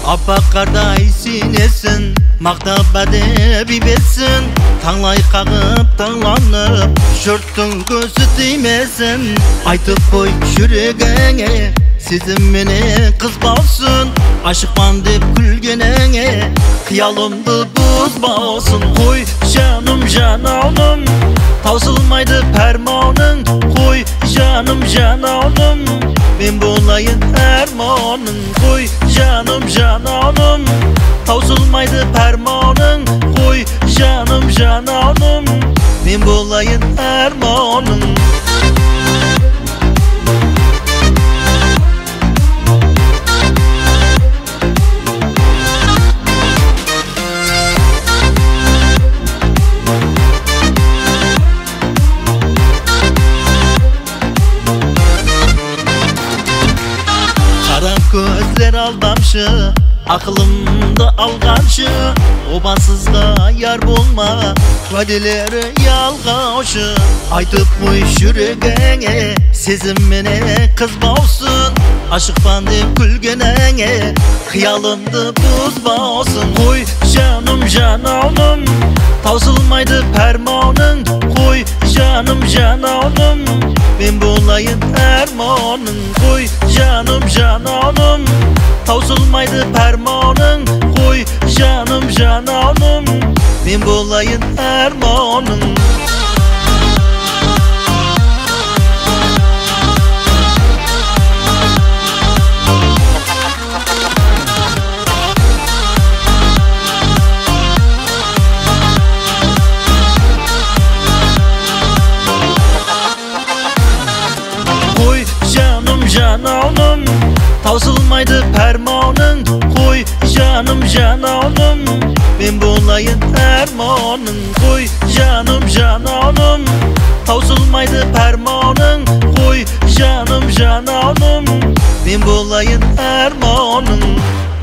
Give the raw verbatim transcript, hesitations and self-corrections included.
Appa qarday sinesin, maqtab әдеби бетsin. Таңлай қағып таңланып, жұрттың көзі тимесін. Айтып қой жүрегіңе, сезімменен қыз болсын. Ашықпан деп күлгеніңе, қиялымды бұзбасын. Қой жаным жанауным, таусылмайды пәрмауның. Қой жаным жанауным, мен болайын әрманың. Қой жаным жанауным, таусылмайды пәрмауның. Қой жаным жанауным, мен болайын әрманың. Қара көздер алдамшы, ақылымды алғаншы. Обасызға яр болма, уәделері ялғаушы. Айтып қой жүрегіңе, сезімменен қыз болсын. Ашықпан деп күлгеніңе, қиялымды бұзбасын. Қой жаным жанауным, таусылмайды пәрмауның. Қой жаным жанауным, мен болайын әрманың. Қой жаным жанауным, таусылмайды пәрмауның. Қой жаным жанауным, мен болайын әрманың. Қой жаным жанауным, таусылмайды пәрмауның. Қой жаным жанауным, мен болайын әрманың. Қой жаным жанауным, таусылмайды пәрмауның. Қой жаным жанауным, мен болайын әрманың.